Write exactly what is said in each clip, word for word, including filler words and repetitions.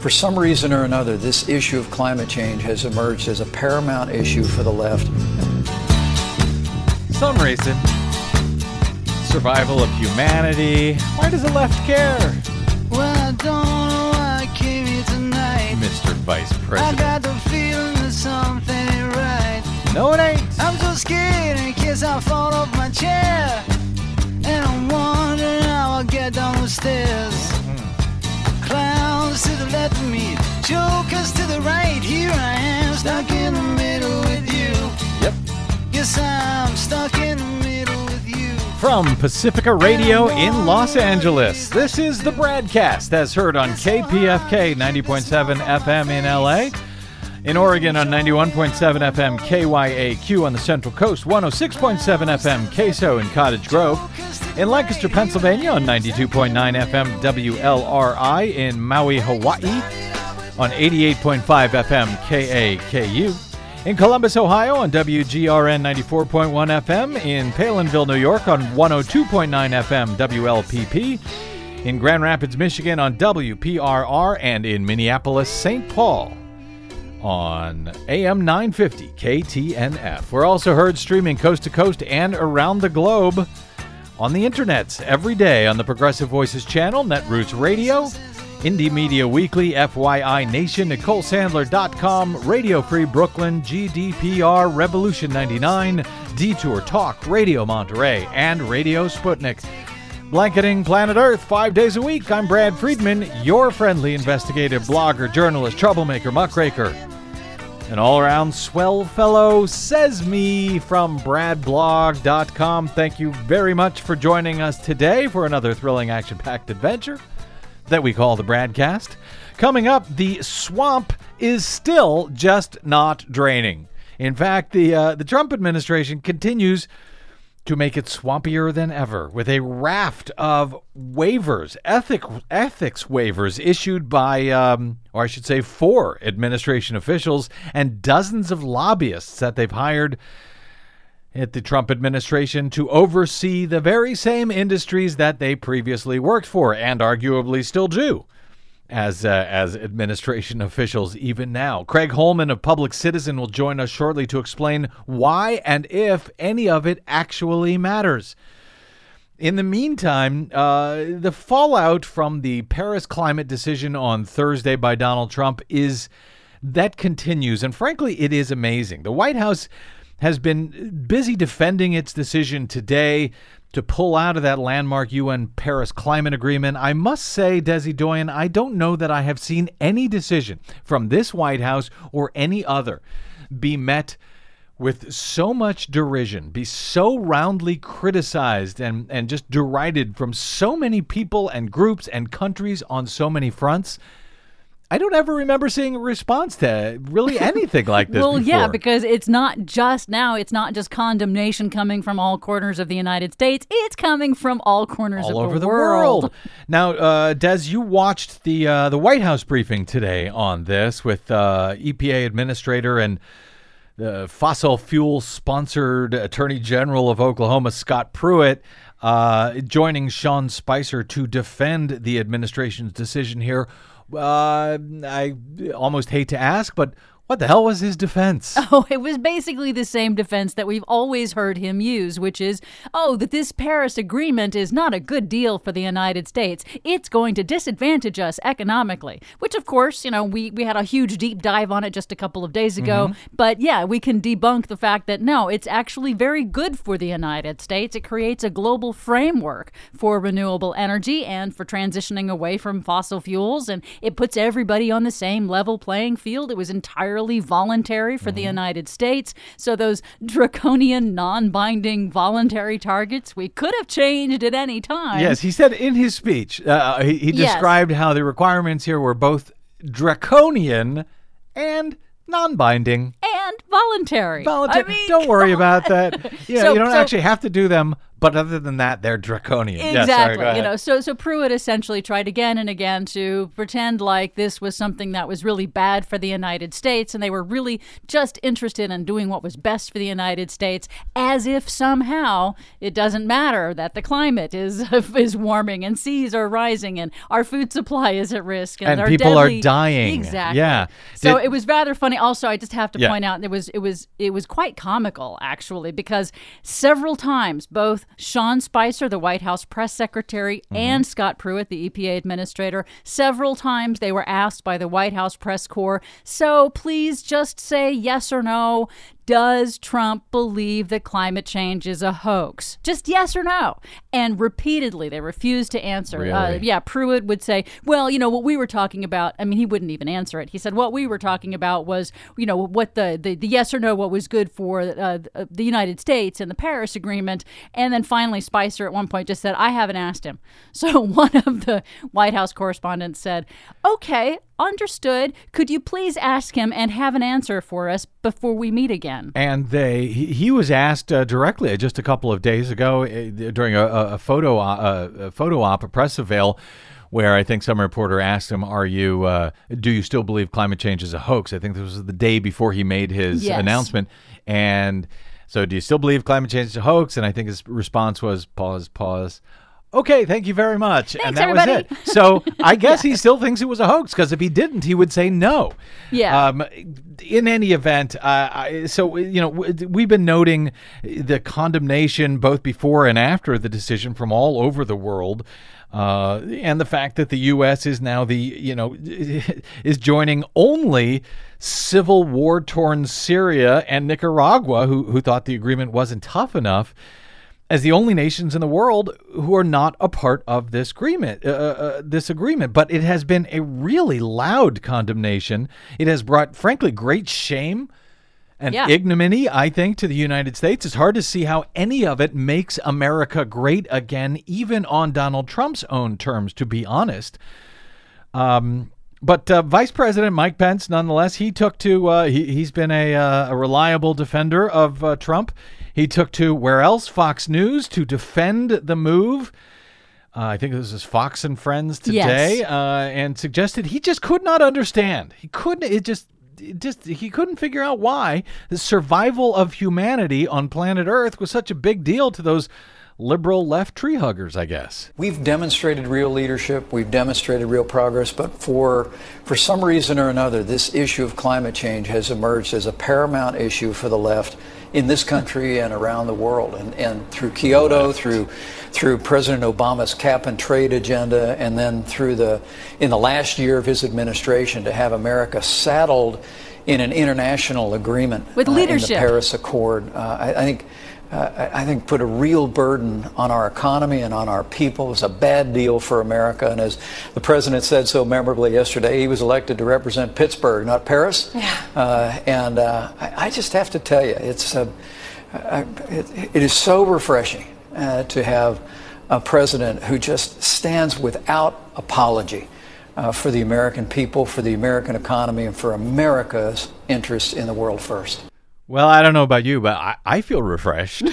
For some reason or another, this issue of climate change has emerged as a paramount issue for the left. Some reason. Survival of humanity. Why does the left care? Well, I don't know why I came here tonight. Mister Vice President. I got the feeling that something ain't right. No, it ain't. I'm so scared in case I fall off my chair. And I'm wondering how I'll get down the stairs. Mm. Clowns to the left of me, jokers to the right. Here I am, stuck in the middle with you. Yep. Yes, I'm stuck in the middle with you. From Pacifica Radio in Los Angeles, this is the Bradcast, as heard on K P F K ninety point seven F M in L A, in Oregon on ninety-one point seven F M K Y A Q on the Central Coast, one oh six point seven F M K S O in Cottage Grove, in Lancaster, Pennsylvania on ninety-two point nine F M W L R I, in Maui, Hawaii on eighty-eight point five F M K A K U, in Columbus, Ohio on W G R N ninety-four point one F M, in Palinville, New York on one oh two point nine F M W L P P, in Grand Rapids, Michigan on W P R R, and in Minneapolis, Saint Paul on A M nine fifty K T N F. We're also heard streaming coast to coast and around the globe on the internets every day on the Progressive Voices channel, Netroots Radio, Indie Media Weekly, F Y I Nation, Nicole Sandler dot com, Radio Free Brooklyn, G D P R, Revolution ninety-nine, Detour Talk, Radio Monterey, and Radio Sputnik. Blanketing planet Earth five days a week, I'm Brad Friedman, your friendly investigative blogger, journalist, troublemaker, muckraker, an all-around swell fellow, says me, from brad blog dot com. Thank you very much for joining us today for another thrilling, action-packed adventure that we call the Bradcast. Coming up, the swamp is still just not draining. In fact, the uh, the Trump administration continues to make it swampier than ever, with a raft of waivers, ethic, ethics waivers issued by, um, or I should say four administration officials and dozens of lobbyists that they've hired at the Trump administration to oversee the very same industries that they previously worked for and arguably still do as uh, as administration officials even now. Craig Holman of Public Citizen will join us shortly to explain why and if any of it actually matters. In the meantime, uh, the fallout from the Paris climate decision on Thursday by Donald Trump is that continues, and frankly, it is amazing. The White House has been busy defending its decision today to pull out of that landmark U N Paris climate agreement. I must say, Desi Doyen, I don't know that I have seen any decision from this White House or any other be met with so much derision, be so roundly criticized and, and just derided from so many people and groups and countries on so many fronts. I don't ever remember seeing a response to really anything like this well, before. yeah, because it's not just now, it's not just condemnation coming from all corners of the United States. It's coming from all corners all of over the, the world. world. Now, uh, Des, you watched the uh, the White House briefing today on this with uh, E P A Administrator and the fossil fuel-sponsored Attorney General of Oklahoma, Scott Pruitt, uh, joining Sean Spicer to defend the administration's decision here. Uh, I almost hate to ask, but what the hell was his defense? Oh, it was basically the same defense that we've always heard him use, which is, oh, that this Paris Agreement is not a good deal for the United States. It's going to disadvantage us economically, which, of course, you know, we, we had a huge deep dive on it just a couple of days ago. Mm-hmm. But, yeah, we can debunk the fact that, no, it's actually very good for the United States. It creates a global framework for renewable energy and for transitioning away from fossil fuels, and it puts everybody on the same level playing field. It was entirely voluntary for mm-hmm. the United States. So those draconian, non-binding voluntary targets, we could have changed at any time. Yes, he said in his speech, uh, he, he yes. described how the requirements here were both draconian and non-binding. And voluntary. Voluntary. I mean, don't worry about that. Yeah, so, you don't so, actually have to do them, But other than that, they're draconian. Exactly. Yeah, sorry, go ahead. You know, so so Pruitt essentially tried again and again to pretend like this was something that was really bad for the United States, and they were really just interested in doing what was best for the United States, as if somehow it doesn't matter that the climate is is warming and seas are rising and our food supply is at risk and, And our people deadly, are dying. Exactly. Yeah. So Did- it was rather funny. Also, I just have to Yeah. point out it was it was it was quite comical actually, because several times both Sean Spicer, the White House press secretary, Mm-hmm. and Scott Pruitt, the E P A administrator, several times they were asked by the White House press corps, so please just say yes or no. Does Trump believe that climate change is a hoax? Just yes or no. And repeatedly, they refused to answer. Really? Uh, yeah, Pruitt would say, well, you know, what we were talking about, I mean, he wouldn't even answer it. He said, what we were talking about was, you know, what the, the, the yes or no, what was good for uh, the United States and the Paris Agreement. And then finally, Spicer at one point just said, I haven't asked him. So one of the White House correspondents said, okay, understood. Could you please ask him and have an answer for us before we meet again? And they, he, he was asked uh, directly just a couple of days ago uh, during a, a photo uh, a photo op, a press avail, where I think some reporter asked him, "Are you? Uh, do you still believe climate change is a hoax?" I think this was the day before he made his Yes. announcement, and so, do you still believe climate change is a hoax? And I think his response was, "Pause, pause." Okay, thank you very much. Thanks, and that everybody. was it. So I guess he still thinks it was a hoax, because if he didn't, he would say no. Yeah. Um, in any event, uh, I, so, you know, w- we've been noting the condemnation both before and after the decision from all over the world. Uh, and the fact that the U S is now the, you know, is joining only civil war-torn Syria and Nicaragua, who, who thought the agreement wasn't tough enough, as the only nations in the world who are not a part of this agreement. Uh, uh, this agreement, but it has been a really loud condemnation. It has brought, frankly, great shame and Yeah. ignominy, I think, to the United States. It's hard to see how any of it makes America great again, even on Donald Trump's own terms, to be honest. Um, but uh, Vice President Mike Pence, nonetheless, he took to, uh, he, he's been a, uh, a reliable defender of uh, Trump. He took to, where else? Fox News to defend the move. Uh, I think this is Fox and Friends today, Yes. uh, and suggested he just could not understand. He couldn't, it just, it just, he couldn't figure out why the survival of humanity on planet Earth was such a big deal to those liberal left tree huggers, I guess. We've demonstrated real leadership, we've demonstrated real progress, but for for some reason or another, this issue of climate change has emerged as a paramount issue for the left in this country and around the world. And, and through Kyoto, through through President Obama's cap and trade agenda, and then through the in the last year of his administration, to have America saddled in an international agreement With uh, in the leadership. Paris Accord, uh, I, I think. Uh, I think put a real burden on our economy and on our people. It's a bad deal for America. And as the president said so memorably yesterday, he was elected to represent Pittsburgh, not Paris. Yeah. Uh, and uh, I, I just have to tell you, it's uh, I, it, it is so refreshing uh, to have a president who just stands without apology uh, for the American people, for the American economy, and for America's interests in the world first. Well, I don't know about you, but I, I feel refreshed.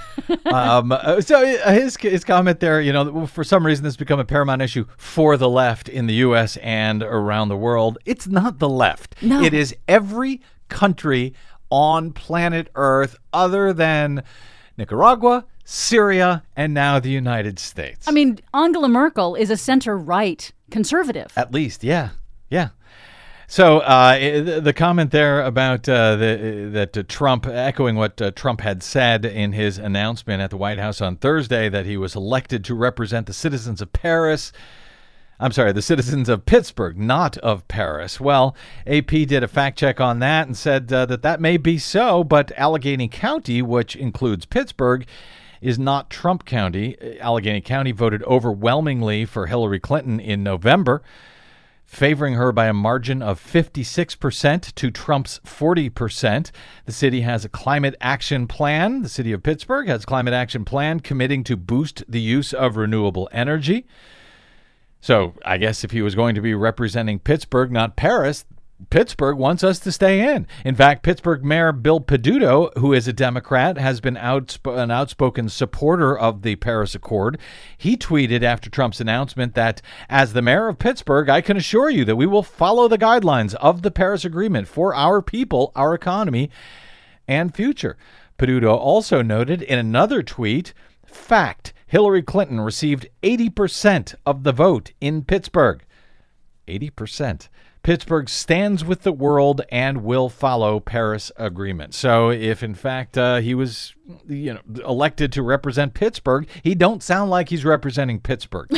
um, uh, so his his comment there, you know, for some reason this has become a paramount issue for the left in the U S and around the world. It's not the left. No. It is every country on planet Earth other than Nicaragua, Syria, and now the United States. I mean, Angela Merkel is a center-right conservative. At least, yeah, yeah. So uh, the comment there about uh, the, that uh, Trump, echoing what uh, Trump had said in his announcement at the White House on Thursday, that he was elected to represent the citizens of Paris. I'm sorry, the citizens of Pittsburgh, not of Paris. Well, A P did a fact check on that and said uh, that that may be so, but Allegheny County, which includes Pittsburgh, is not Trump County. Allegheny County voted overwhelmingly for Hillary Clinton in November, favoring her by a margin of fifty-six percent to Trump's forty percent. The city has a climate action plan. The city of Pittsburgh has a climate action plan committing to boost the use of renewable energy. So I guess if he was going to be representing Pittsburgh, not Paris, Pittsburgh wants us to stay in. In fact, Pittsburgh Mayor Bill Peduto, who is a Democrat, has been outsp- an outspoken supporter of the Paris Accord. He tweeted after Trump's announcement that, as the mayor of Pittsburgh, I can assure you that we will follow the guidelines of the Paris Agreement for our people, our economy, and future. Peduto also noted in another tweet, fact, Hillary Clinton received eighty percent of the vote in Pittsburgh. eighty percent. Pittsburgh stands with the world and will follow Paris Agreement. So if, in fact, uh, he was you know, elected to represent Pittsburgh, he don't sound like he's representing Pittsburgh.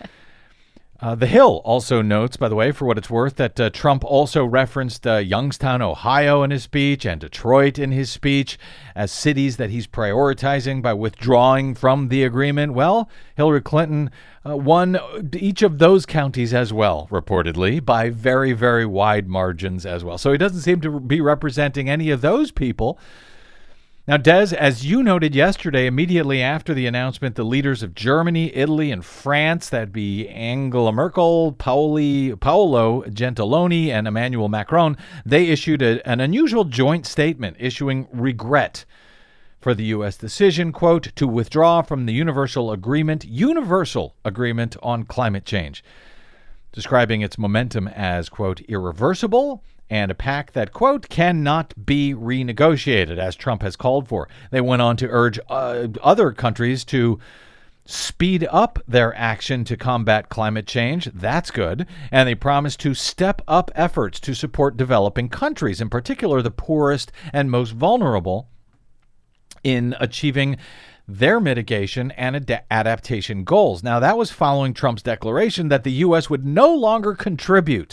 Uh, The Hill also notes, by the way, for what it's worth, that uh, Trump also referenced uh, Youngstown, Ohio in his speech and Detroit in his speech as cities that he's prioritizing by withdrawing from the agreement. Well, Hillary Clinton uh, won each of those counties as well, reportedly, by very, very wide margins as well. So he doesn't seem to be representing any of those people. Now, Des, as you noted yesterday, immediately after the announcement, the leaders of Germany, Italy, and France, that'd be Angela Merkel, Paoli, Paolo Gentiloni, and Emmanuel Macron, they issued a, an unusual joint statement issuing regret for the U S decision, quote, to withdraw from the Universal Agreement, Universal Agreement on Climate Change, describing its momentum as, quote, irreversible, and a pact that, quote, cannot be renegotiated, as Trump has called for. They went on to urge uh, other countries to speed up their action to combat climate change. That's good. And they promised to step up efforts to support developing countries, in particular the poorest and most vulnerable, in achieving their mitigation and ad- adaptation goals. Now, that was following Trump's declaration that the U S would no longer contribute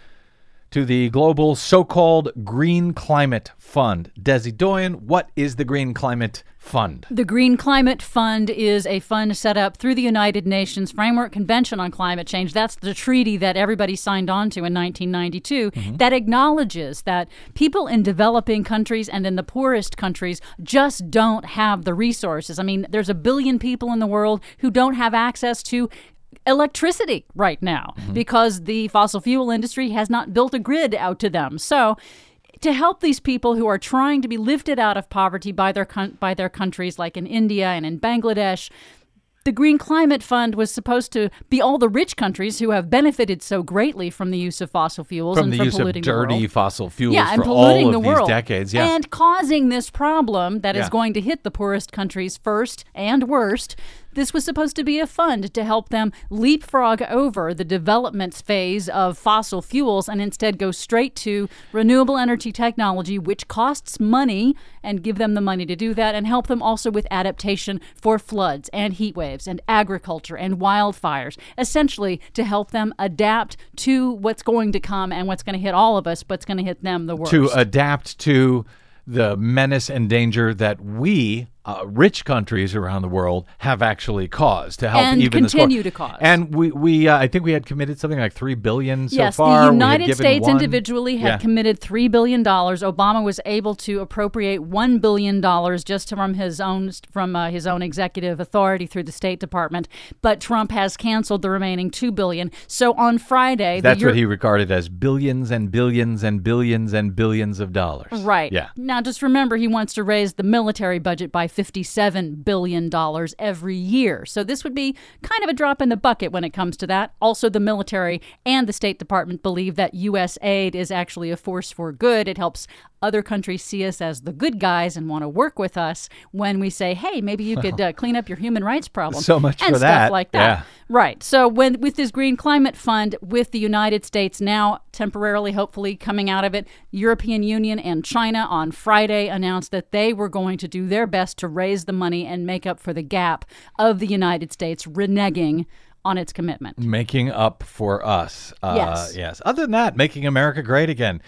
to the global so-called Green Climate Fund. Desi Doyen, what is the Green Climate Fund? The Green Climate Fund is a fund set up through the United Nations Framework Convention on Climate Change. That's the treaty that everybody signed on to in nineteen ninety-two mm-hmm. that acknowledges that people in developing countries and in the poorest countries just don't have the resources. I mean, there's a billion people in the world who don't have access to electricity right now mm-hmm. because the fossil fuel industry has not built a grid out to them. So to help these people who are trying to be lifted out of poverty by their by their countries, like in India and in Bangladesh, the Green Climate Fund was supposed to be all the rich countries who have benefited so greatly from the use of fossil fuels from and the from use polluting of dirty the world. fossil fuels yeah, and for polluting all the of world. these decades. Yeah. And causing this problem that yeah. is going to hit the poorest countries first and worst. This was supposed to be a fund to help them leapfrog over the development phase of fossil fuels and instead go straight to renewable energy technology, which costs money, and give them the money to do that, and help them also with adaptation for floods and heat waves and agriculture and wildfires, essentially to help them adapt to what's going to come and what's going to hit all of us, but it's going to hit them the worst. To adapt to the menace and danger that we, uh, rich countries around the world, have actually caused to help and even continue the to cause. And we, we, uh, I think we had committed something like three billion so yes, far. Yes, the United States one. individually had yeah. committed three billion dollars. Obama was able to appropriate one billion dollars just from his own from uh, his own executive authority through the State Department. But Trump has canceled the remaining two billion dollars. So on Friday, that's the what he regarded as billions and billions and billions and billions of dollars. Right. Yeah. Now, just remember, he wants to raise the military budget by fifty-seven billion dollars every year. So this would be kind of a drop in the bucket when it comes to that. Also, the military and the State Department believe that U S aid is actually a force for good. It helps other countries see us as the good guys and want to work with us when we say, hey, maybe you could uh, clean up your human rights problem. So much and for stuff that. like that. Yeah. Right. So when with this Green Climate Fund, with the United States now temporarily, hopefully coming out of it, European Union and China on Friday announced that they were going to do their best to raise the money and make up for the gap of the United States reneging on its commitment. Making up for us. Uh, yes. Yes. Other than that, making America great again.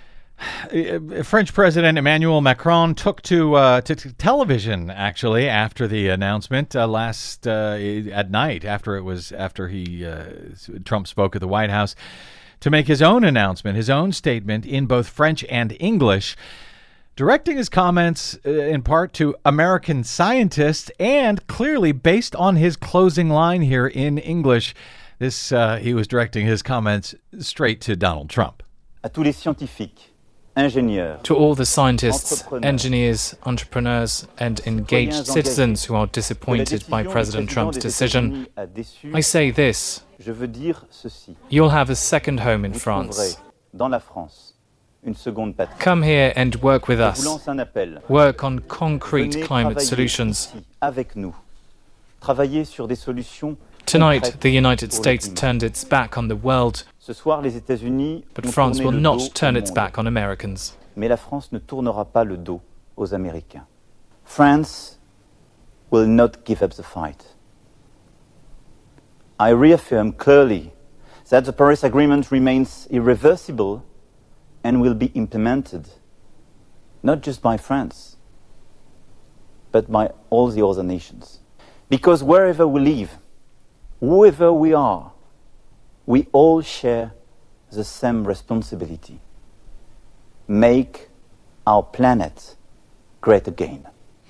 French President Emmanuel Macron took to, uh, to, to television actually after the announcement uh, last uh, at night after it was after he uh, Trump spoke at the White House to make his own announcement, his own statement in both French and English, directing his comments uh, in part to American scientists and clearly based on his closing line here in English. This uh, he was directing his comments straight to Donald Trump. à tous les scientifiques, ingénieurs, to all the scientists, engineers, entrepreneurs, and engaged citizens who are disappointed by President Trump's decision, I say this: je veux dire ceci. You'll have a second home in Vous France. trouverez dans la France une seconde patrie. Come here and work with Je vous us. lance un appel. Work on concrete Venez climate travailler solutions. ici, avec nous. Travailler sur des solutions Tonight, concrètes the United pour le States climat. turned its back on the world, Ce soir, les États-Unis but ont France tourné will le not dos turn au its monde. back on Americans. Mais la France ne tournera pas le dos aux Américains. France will not give up the fight. I reaffirm clearly that the Paris Agreement remains irreversible and will be implemented, not just by France, but by all the other nations. Because wherever we live, whoever we are, we all share the same responsibility. Make our planet great again.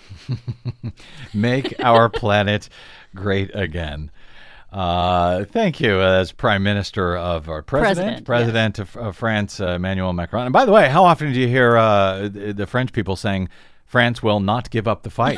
Make our planet great again. Uh, thank you, uh, as Prime Minister of our President, President, President of, of France, uh, Emmanuel Macron. And by the way, how often do you hear uh, the, the French people saying France will not give up the fight?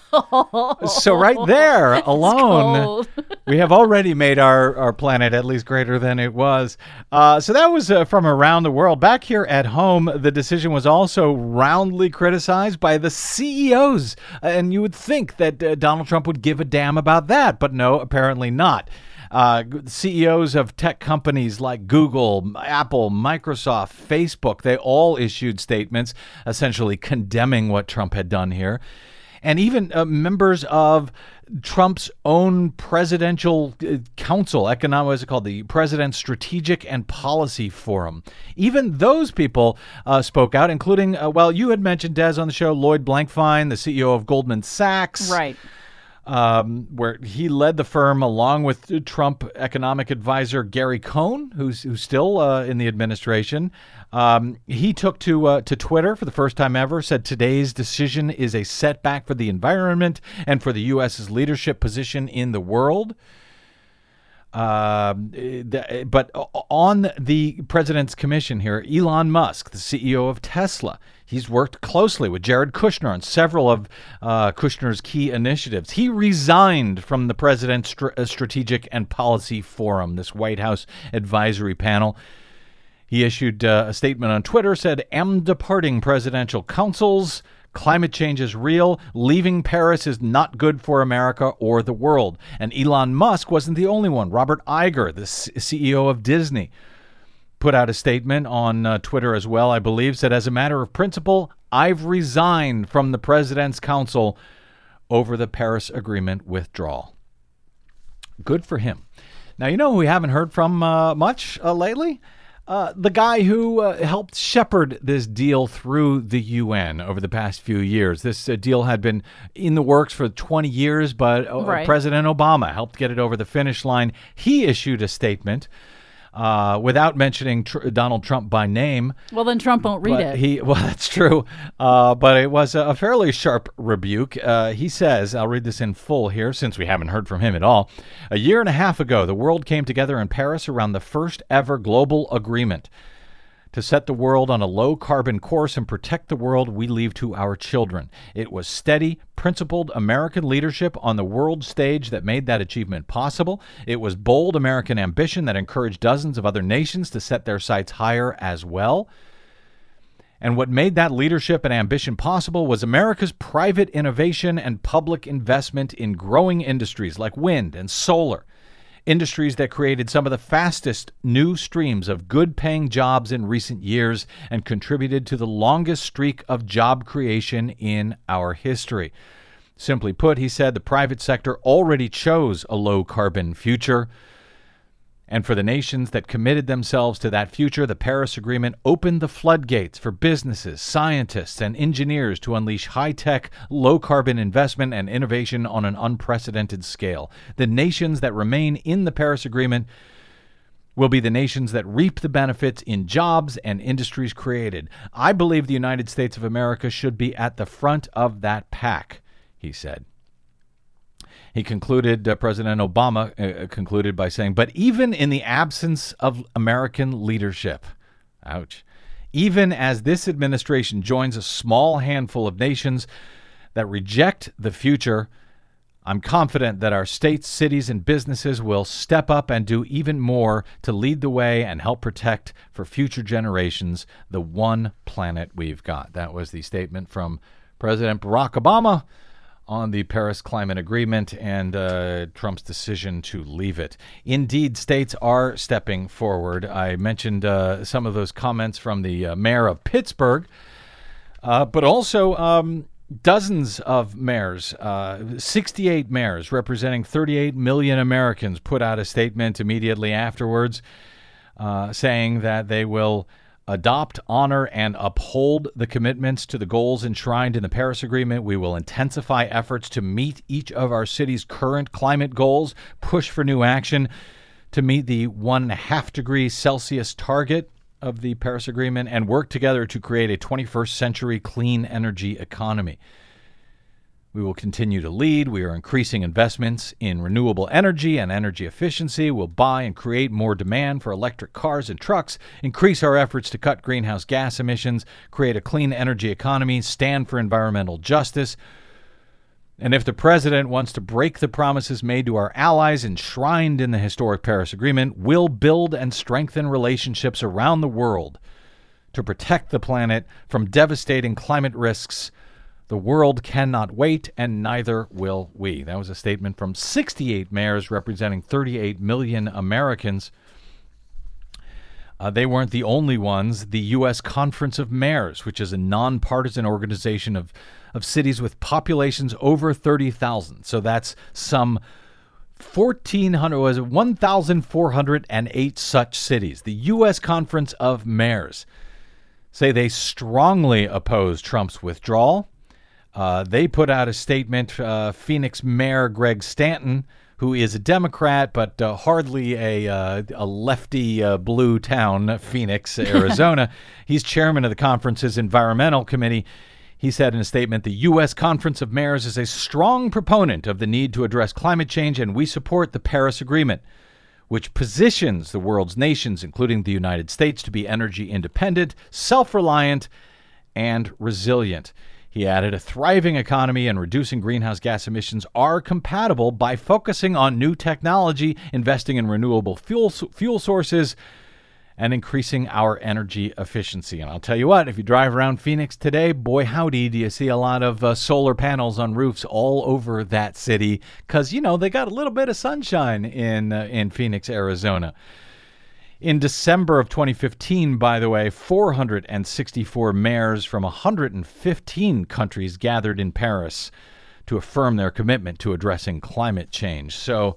So right there alone, cold. we have already made our, our planet at least greater than it was. Uh, so that was uh, from around the world. Back here at home, the decision was also roundly criticized by the C E Os. And you would think that uh, Donald Trump would give a damn about that, but no, apparently not. Uh, C E Os of tech companies like Google, Apple, Microsoft, Facebook, they all issued statements essentially condemning what Trump had done here. And even uh, members of Trump's own presidential uh, council, economic, what is it called? The President's Strategic and Policy Forum. Even those people uh, spoke out, including, uh, well, you had mentioned, Des, on the show, Lloyd Blankfein, the C E O of Goldman Sachs. Right. Um, where he led the firm along with Trump economic advisor Gary Cohn, who's who's still uh, in the administration. Um, he took to uh, to Twitter for the first time ever, said today's decision is a setback for the environment and for the U S's leadership position in the world. Uh, but on the president's commission here, Elon Musk, the C E O of Tesla, he's worked closely with Jared Kushner on several of uh, Kushner's key initiatives. He resigned from the President's Str- Strategic and Policy Forum, this White House advisory panel. He issued uh, a statement on Twitter, said, "Am departing presidential councils. Climate change is real. Leaving Paris is not good for America or the world." And Elon Musk wasn't the only one. Robert Iger, the C E O of Disney, put out a statement on uh, Twitter as well, I believe, said, "As a matter of principle, I've resigned from the President's Council over the Paris Agreement withdrawal." Good for him. Now, you know who we haven't heard from uh, much uh, lately? Uh, the guy who uh, helped shepherd this deal through the U N over the past few years. This uh, deal had been in the works for twenty years, but uh, Right. President Obama helped get it over the finish line. He issued a statement uh, without mentioning tr- Donald Trump by name. Well, then Trump won't read But it. He, well, that's true, uh, but it was a fairly sharp rebuke. Uh, he says, I'll read this in full here since we haven't heard from him at all. "A year and a half ago, the world came together in Paris around the first ever global agreement to set the world on a low-carbon course and protect the world we leave to our children. It was steady, principled American leadership on the world stage that made that achievement possible. It was bold American ambition that encouraged dozens of other nations to set their sights higher as well. And what made that leadership and ambition possible was America's private innovation and public investment in growing industries like wind and solar, industries that created some of the fastest new streams of good-paying jobs in recent years and contributed to the longest streak of job creation in our history. Simply put, he said, the private sector already chose a low-carbon future. And for the nations that committed themselves to that future, the Paris Agreement opened the floodgates for businesses, scientists, and engineers to unleash high-tech, low-carbon investment and innovation on an unprecedented scale. The nations that remain in the Paris Agreement will be the nations that reap the benefits in jobs and industries created. I believe the United States of America should be at the front of that pack," he said. He concluded, uh, President Obama uh, concluded by saying, "But even in the absence of American leadership," ouch, even as this administration joins a small handful of nations that reject the future. I'm confident that our states, cities, and businesses will step up and do even more to lead the way and help protect for future generations the one planet we've got. That was the statement from President Barack Obama on the Paris Climate Agreement and uh, Trump's decision to leave it. Indeed, states are stepping forward. I mentioned uh, some of those comments from the uh, mayor of Pittsburgh, uh, but also um, dozens of mayors, uh, sixty-eight mayors representing thirty-eight million Americans, put out a statement immediately afterwards uh, saying that they will adopt, honor, and uphold the commitments to the goals enshrined in the Paris Agreement. We will intensify efforts to meet each of our city's current climate goals, push for new action to meet the one and a half degree Celsius target of the Paris Agreement, and work together to create a twenty-first century clean energy economy. We will continue to lead. We are increasing investments in renewable energy and energy efficiency. We'll buy and create more demand for electric cars and trucks, increase our efforts to cut greenhouse gas emissions, create a clean energy economy, stand for environmental justice. And if the president wants to break the promises made to our allies enshrined in the historic Paris Agreement, we'll build and strengthen relationships around the world to protect the planet from devastating climate risks. The world cannot wait, and neither will we. That was a statement from sixty-eight mayors representing thirty-eight million Americans. Uh, they weren't the only ones. The U S Conference of Mayors, which is a nonpartisan organization of, of cities with populations over thirty thousand. So that's some fourteen hundred, was it one thousand four hundred eight such cities. The U S Conference of Mayors say they strongly oppose Trump's withdrawal. Uh, they put out a statement. Uh, Phoenix Mayor Greg Stanton, who is a Democrat, but uh, hardly a uh, a lefty uh, blue town, Phoenix, Arizona. He's chairman of the conference's environmental committee. He said in a statement, the U S Conference of Mayors is a strong proponent of the need to address climate change, and we support the Paris Agreement, which positions the world's nations, including the United States, to be energy independent, self-reliant, and resilient. He added, a thriving economy and reducing greenhouse gas emissions are compatible by focusing on new technology, investing in renewable fuel fuel sources, and increasing our energy efficiency. And I'll tell you what, if you drive around Phoenix today, boy howdy, do you see a lot of uh, solar panels on roofs all over that city, because, you know, they got a little bit of sunshine in uh, in Phoenix, Arizona. In December of twenty fifteen, by the way, four hundred sixty-four mayors from one hundred fifteen countries gathered in Paris to affirm their commitment to addressing climate change. So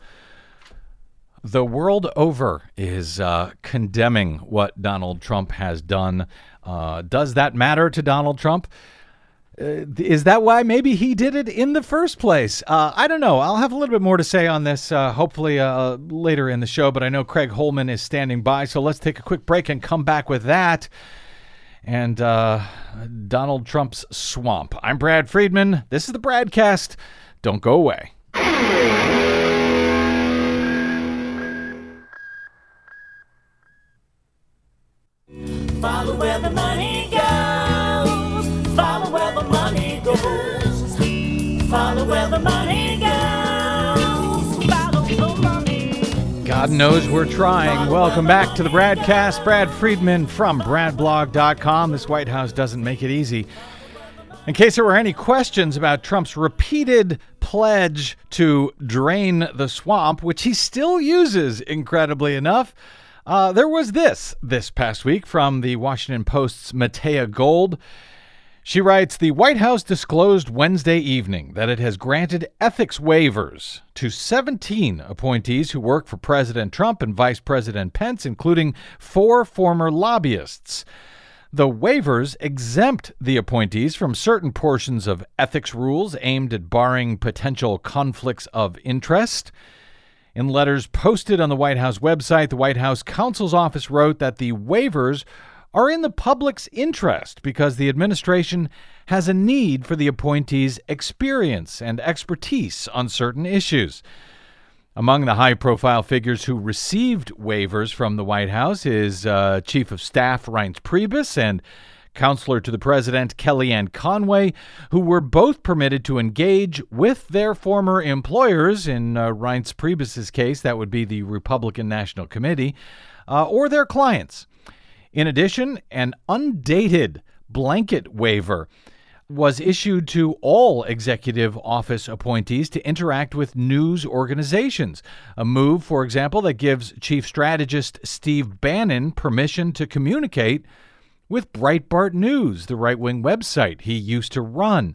the world over is uh, condemning what Donald Trump has done. Uh, does that matter to Donald Trump? Uh, is that why maybe he did it in the first place? Uh, I don't know. I'll have a little bit more to say on this, uh, hopefully uh, later in the show, but I know Craig Holman is standing by, so let's take a quick break and come back with that and uh, Donald Trump's swamp. I'm Brad Friedman. This is the Bradcast. Don't go away. Follow where the money goes. Follow where the money goes. Follow where the money goes. Follow the money. God knows we're trying. Welcome back to the Bradcast. Brad Friedman from brad blog dot com. This White House doesn't make it easy. In case there were any questions about Trump's repeated pledge to drain the swamp, which he still uses, incredibly enough, Uh, there was this this past week from the Washington Post's Matea Gold. She writes, the White House disclosed Wednesday evening that it has granted ethics waivers to seventeen appointees who work for President Trump and Vice President Pence, including four former lobbyists. The waivers exempt the appointees from certain portions of ethics rules aimed at barring potential conflicts of interest. In letters posted on the White House website, the White House counsel's office wrote that the waivers are in the public's interest because the administration has a need for the appointees' experience and expertise on certain issues. Among the high-profile figures who received waivers from the White House is uh, Chief of Staff Reince Priebus and Counselor to the President Kellyanne Conway, who were both permitted to engage with their former employers. In uh, Reince Priebus's case, that would be the Republican National Committee, uh, or their clients. In addition, an undated blanket waiver was issued to all executive office appointees to interact with news organizations, a move, for example, that gives Chief Strategist Steve Bannon permission to communicate with Breitbart News, the right-wing website he used to run.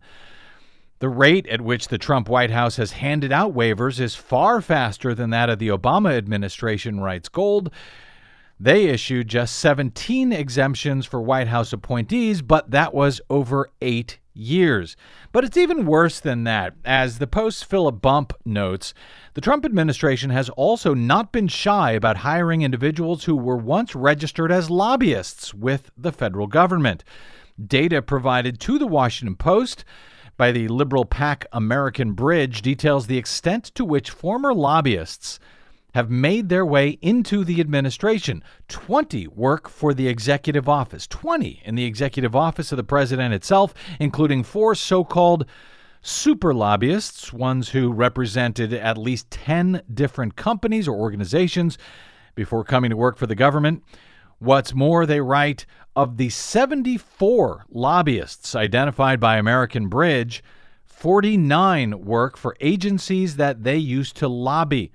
The rate at which the Trump White House has handed out waivers is far faster than that of the Obama administration, writes Gold. They issued just seventeen exemptions for White House appointees, but that was over eight years. But it's even worse than that. As the Post's Philip Bump notes, the Trump administration has also not been shy about hiring individuals who were once registered as lobbyists with the federal government. Data provided to the Washington Post by the liberal PAC American Bridge details the extent to which former lobbyists have made their way into the administration. twenty work for the executive office, twenty in the executive office of the president itself, including four so-called super lobbyists, ones who represented at least ten different companies or organizations before coming to work for the government. What's more, they write, of the seventy-four lobbyists identified by American Bridge, forty-nine work for agencies that they used to lobby.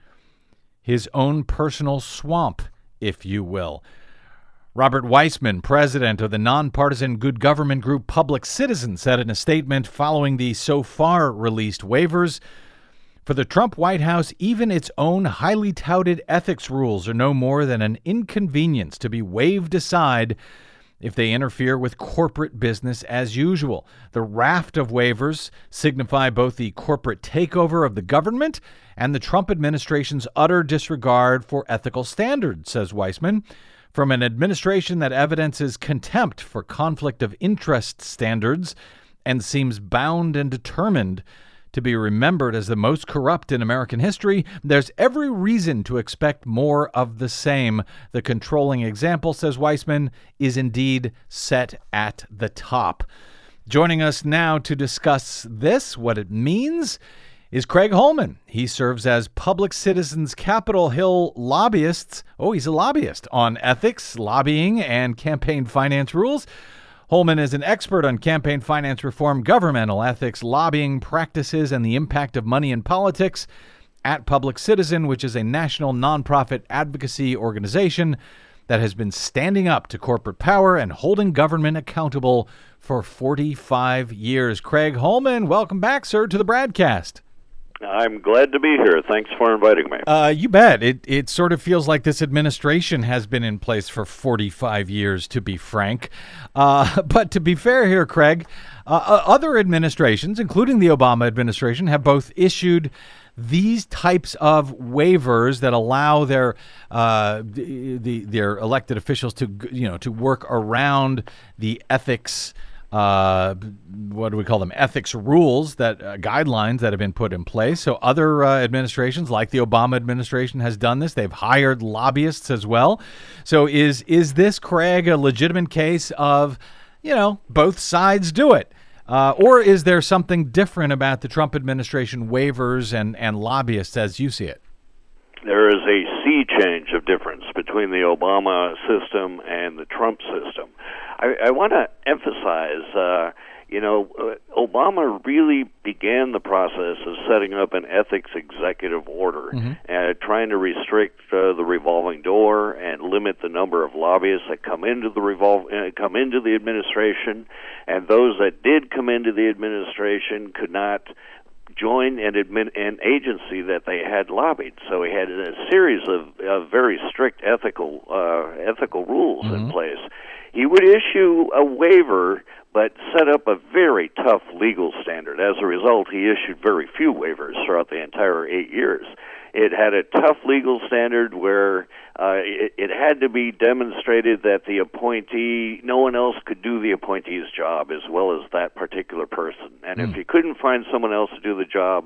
His own personal swamp, if you will. Robert Weissman, president of the nonpartisan good government group Public Citizen, said in a statement following the so far released waivers, for the Trump White House, even its own highly touted ethics rules are no more than an inconvenience to be waved aside if they interfere with corporate business as usual. The raft of waivers signify both the corporate takeover of the government and the Trump administration's utter disregard for ethical standards, says Weissman. From an administration that evidences contempt for conflict of interest standards and seems bound and determined to be remembered as the most corrupt in American history, there's every reason to expect more of the same. The controlling example, says Weissman, is indeed set at the top. Joining us now to discuss this, what it means, is Craig Holman. He serves as Public Citizen's Capitol Hill lobbyists. Oh, he's a lobbyist on ethics, lobbying, and campaign finance rules. Holman is an expert on campaign finance reform, governmental ethics, lobbying practices, and the impact of money in politics at Public Citizen, which is a national nonprofit advocacy organization that has been standing up to corporate power and holding government accountable for forty-five years. Craig Holman, welcome back, sir, to the Bradcast. I'm glad to be here. Thanks for inviting me. Uh, you bet. It it sort of feels like this administration has been in place for forty-five years, to be frank. Uh, but to be fair here, Craig, uh, other administrations, including the Obama administration, have both issued these types of waivers that allow their uh, the, the their elected officials to you know to work around the ethics. Uh, what do we call them? Ethics rules, that uh, guidelines that have been put in place. So other uh, administrations, like the Obama administration, has done this. They've hired lobbyists as well. So is is this, Craig, a legitimate case of, you know, both sides do it? Uh, or is there something different about the Trump administration waivers and, and lobbyists as you see it? There is a sea change of difference between the Obama system and the Trump system. I, I want to emphasize, uh, you know, uh, Obama really began the process of setting up an ethics executive order, mm-hmm. uh, trying to restrict uh, the revolving door and limit the number of lobbyists that come into the revol- uh, come into the administration, and those that did come into the administration could not join an, admin, an agency that they had lobbied. So he had a series of, of very strict ethical uh, ethical rules mm-hmm. in place. He would issue a waiver, but set up a very tough legal standard. As a result, he issued very few waivers throughout the entire eight years. It had a tough legal standard where uh, it, it had to be demonstrated that the appointee, no one else could do the appointee's job as well as that particular person. And mm. if you couldn't find someone else to do the job,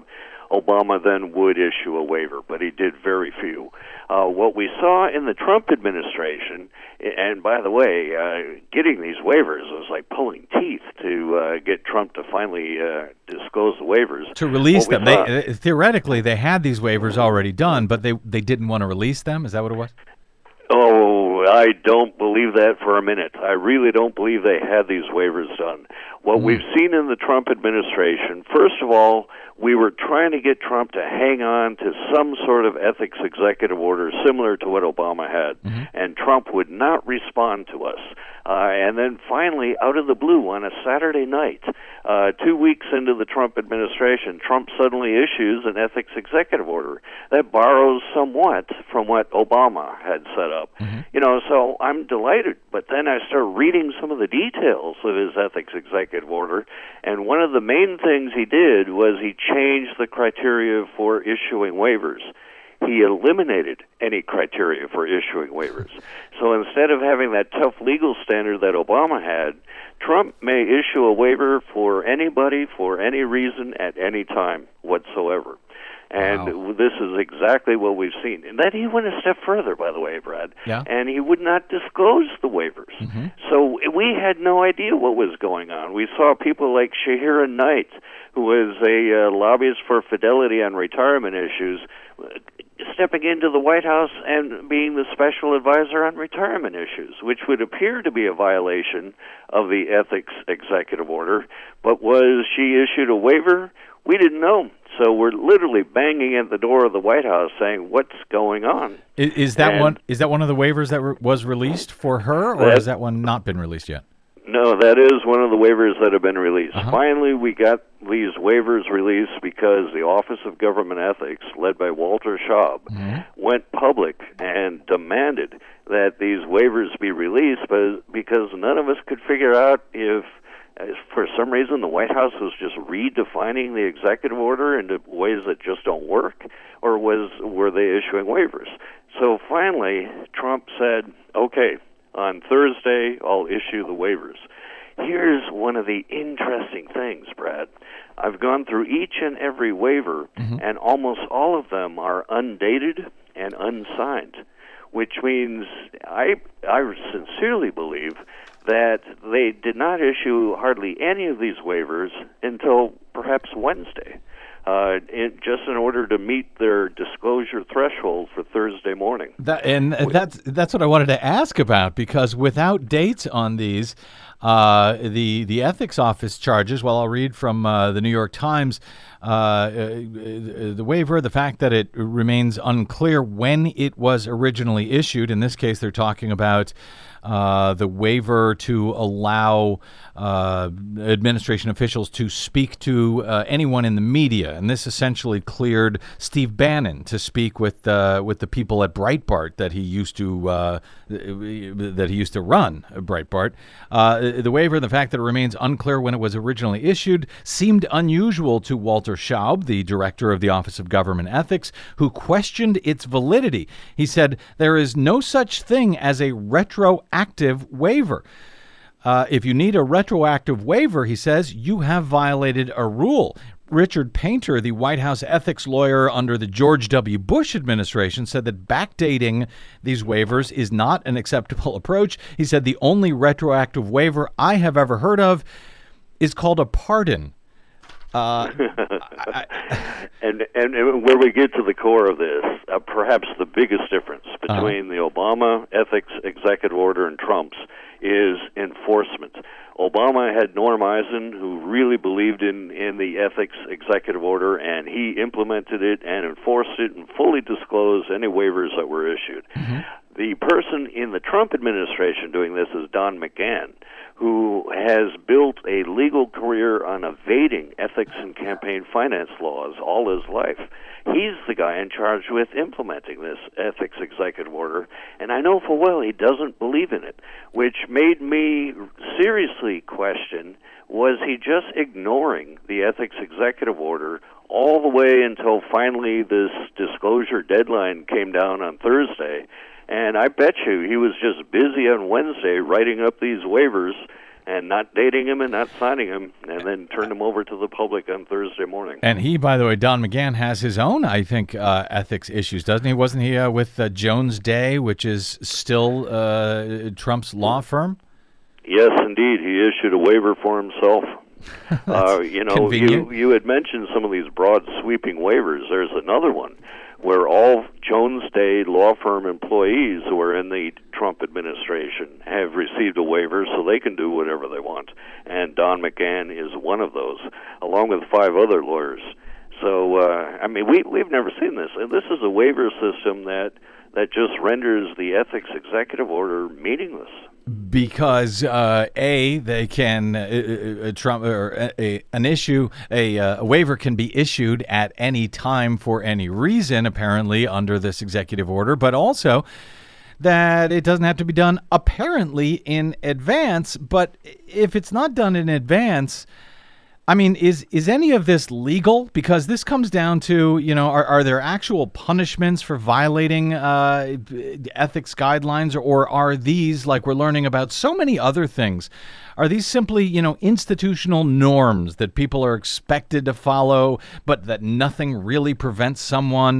Obama then would issue a waiver, but he did very few. Uh, what we saw in the Trump administration, and by the way, uh, getting these waivers was like pulling teeth to uh, get Trump to finally uh, disclose the waivers. To release them. Saw, they, theoretically, they had these waivers already done, but they, they didn't want to release them? Is that what it was? Oh, I don't believe that for a minute. I really don't believe they had these waivers done. What mm. we've seen in the Trump administration, first of all, we were trying to get Trump to hang on to some sort of ethics executive order similar to what Obama had, mm-hmm. and Trump would not respond to us. Uh, and then finally, out of the blue, on a Saturday night, uh, two weeks into the Trump administration, Trump suddenly issues an ethics executive order that borrows somewhat from what Obama had set up. Mm-hmm. You know, so I'm delighted. But then I start reading some of the details of his ethics executive order, and one of the main things he did was he changed the criteria for issuing waivers. He eliminated any criteria for issuing waivers. So instead of having that tough legal standard that Obama had, Trump may issue a waiver for anybody for any reason at any time whatsoever. And wow. this is exactly what we've seen. And then he went a step further, by the way, Brad. Yeah. And he would not disclose the waivers. Mm-hmm. So we had no idea what was going on. We saw people like Shahira Knight, who was a uh, lobbyist for Fidelity on retirement issues, stepping into the White House and being the special advisor on retirement issues, which would appear to be a violation of the ethics executive order. But was she issued a waiver? We didn't know. So we're literally banging at the door of the White House saying, what's going on? Is, is that and one Is that one of the waivers that re- was released for her, or that, has that one not been released yet? No, that is one of the waivers that have been released. Uh-huh. Finally, we got these waivers released because the Office of Government Ethics, led by Walter Schaub, mm-hmm. went public and demanded that these waivers be released, but because none of us could figure out if, for some reason, the White House was just redefining the executive order into ways that just don't work, or was were they issuing waivers? So finally, Trump said, okay, on Thursday, I'll issue the waivers. Here's one of the interesting things, Brad. I've gone through each and every waiver, mm-hmm. and almost all of them are undated and unsigned, which means I, I sincerely believe that they did not issue hardly any of these waivers until perhaps Wednesday, uh, in, just in order to meet their disclosure threshold for Thursday morning. That, and that's that's what I wanted to ask about, because without dates on these, uh, the the ethics office charges. Well, I'll read from uh, the New York Times. Uh, the waiver, the fact that it remains unclear when it was originally issued. In this case, they're talking about uh, the waiver to allow uh, administration officials to speak to uh, anyone in the media, and this essentially cleared Steve Bannon to speak with uh, with the people at Breitbart that he used to uh, that he used to run Breitbart. Uh, the waiver, the fact that it remains unclear when it was originally issued, seemed unusual to Walter Schaub, the director of the Office of Government Ethics, who questioned its validity. He said, there is no such thing as a retroactive waiver. Uh, if you need a retroactive waiver, he says, you have violated a rule. Richard Painter, the White House ethics lawyer under the George W. Bush administration, said that backdating these waivers is not an acceptable approach. He said the only retroactive waiver I have ever heard of is called a pardon. Uh, I, and, and and where we get to the core of this, uh, perhaps the biggest difference between uh, the Obama ethics executive order and Trump's is enforcement. Obama had Norm Eisen, who really believed in, in the ethics executive order, and he implemented it and enforced it and fully disclosed any waivers that were issued. Mm-hmm. The person in the Trump administration doing this is Don McGahn, who has built a legal career on evading ethics and campaign finance laws all his life. He's the guy in charge with implementing this ethics executive order, and I know full well he doesn't believe in it, which made me seriously question, was he just ignoring the ethics executive order all the way until finally this disclosure deadline came down on Thursday? And I bet you he was just busy on Wednesday writing up these waivers and not dating him and not signing him, and then turned him over to the public on Thursday morning. And he, by the way, Don McGahn, has his own, I think, uh, ethics issues, doesn't he? Wasn't he uh, with uh, Jones Day, which is still uh, Trump's law firm? Yes, indeed. He issued a waiver for himself. uh, you know, convenient. you, you had mentioned some of these broad, sweeping waivers. There's another one where all Jones Day law firm employees who are in the Trump administration have received a waiver so they can do whatever they want. And Don McGahn is one of those, along with five other lawyers. So, uh, I mean, we, we've never seen this. And this is a waiver system that, that just renders the ethics executive order meaningless. Because uh, a they can uh, uh, Trump or a, a, an issue a, uh, a waiver can be issued at any time for any reason, apparently under this executive order, but also that it doesn't have to be done apparently in advance. But if it's not done in advance, I mean, is is any of this legal? Because this comes down to, you know, are, are there actual punishments for violating uh, ethics guidelines, or are these, like we're learning about so many other things, are these simply, you know, institutional norms that people are expected to follow, but that nothing really prevents someone,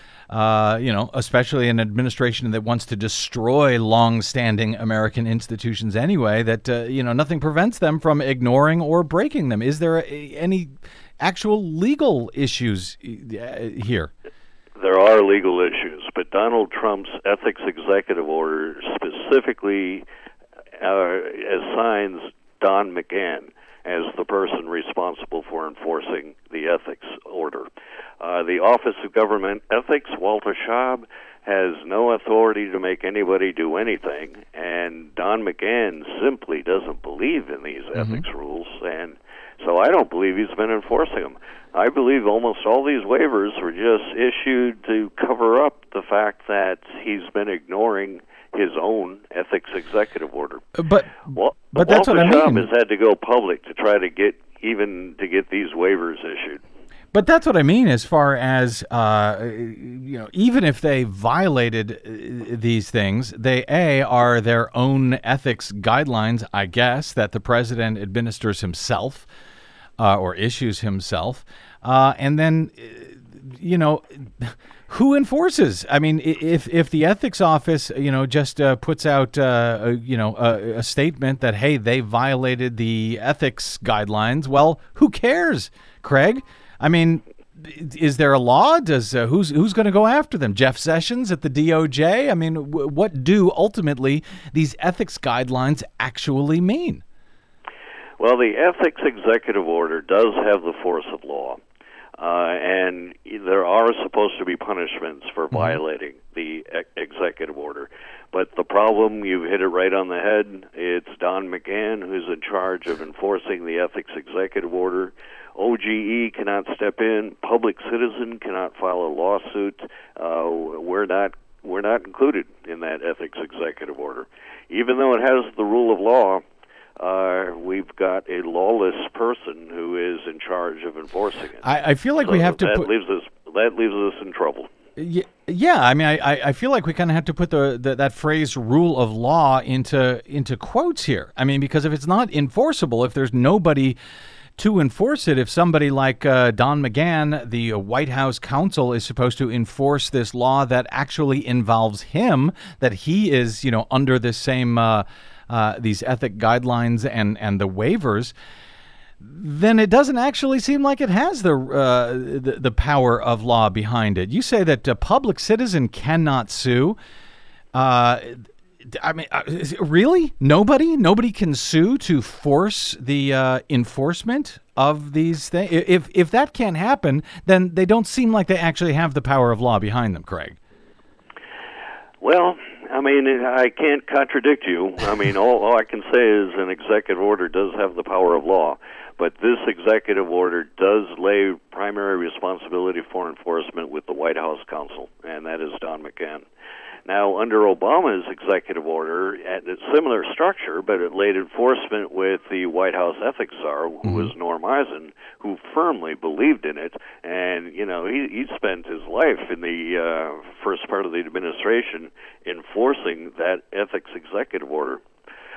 uh, you know, especially an administration that wants to destroy long-standing American institutions anyway, that, uh, you know, nothing prevents them from ignoring or breaking them? Is there a, any actual legal issues uh, here? There are legal issues, but Donald Trump's ethics executive order specifically uh, assigns Don McGahn as the person responsible for enforcing the ethics order. Uh, the Office of Government Ethics, Walter Schaub, has no authority to make anybody do anything, and Don McGahn simply doesn't believe in these mm-hmm. ethics rules, and so I don't believe he's been enforcing them. I believe almost all these waivers were just issued to cover up the fact that he's been ignoring his own ethics executive order. But well, but that's Walter what I Schaub mean. has had to go public to try to get even to get these waivers issued. But that's what I mean as far as, uh, you know, even if they violated uh, these things, they, A, are their own ethics guidelines, I guess, that the president administers himself uh, or issues himself. Uh, and then, uh, you know, who enforces? I mean, if if the ethics office, you know, just uh, puts out, uh, a, you know, a, a statement that, hey, they violated the ethics guidelines, well, who cares, Craig? I mean, is there a law? Does uh, who's who's going to go after them? Jeff Sessions at the D O J? I mean, w- what do ultimately these ethics guidelines actually mean? Well, the ethics executive order does have the force of law, uh, and there are supposed to be punishments for mm-hmm. violating the e- executive order. But the problem, you hit it right on the head, it's Don McGahn who's in charge of enforcing the ethics executive order. O G E cannot step in. Public citizen cannot file a lawsuit. Uh, we're not we're not included in that ethics executive order. Even though it has the rule of law, uh, we've got a lawless person who is in charge of enforcing it. I, I feel like so we have to that put... leaves us that leaves us in trouble. Yeah, yeah. I mean, I, I feel like we kind of have to put the, the that phrase "rule of law" into into quotes here. I mean, because if it's not enforceable, if there's nobody to enforce it, if somebody like uh, Don McGahn, the White House counsel, is supposed to enforce this law that actually involves him, that he is, you know, under this same uh, uh, these ethic guidelines and and the waivers, then it doesn't actually seem like it has the uh, the, the power of law behind it. You say that a public citizen cannot sue. Uh, I mean, uh, really? Nobody? Nobody can sue to force the uh, enforcement of these things? If if that can't happen, then they don't seem like they actually have the power of law behind them, Craig. Well, I mean, I can't contradict you. I mean, all, all I can say is an executive order does have the power of law, but this executive order does lay primary responsibility for enforcement with the White House counsel, and that is Don McGahn. Now, under Obama's executive order, at a similar structure, but it laid enforcement with the White House ethics czar, who mm-hmm. was Norm Eisen, who firmly believed in it. And, you know, he, he spent his life in the uh, first part of the administration enforcing that ethics executive order.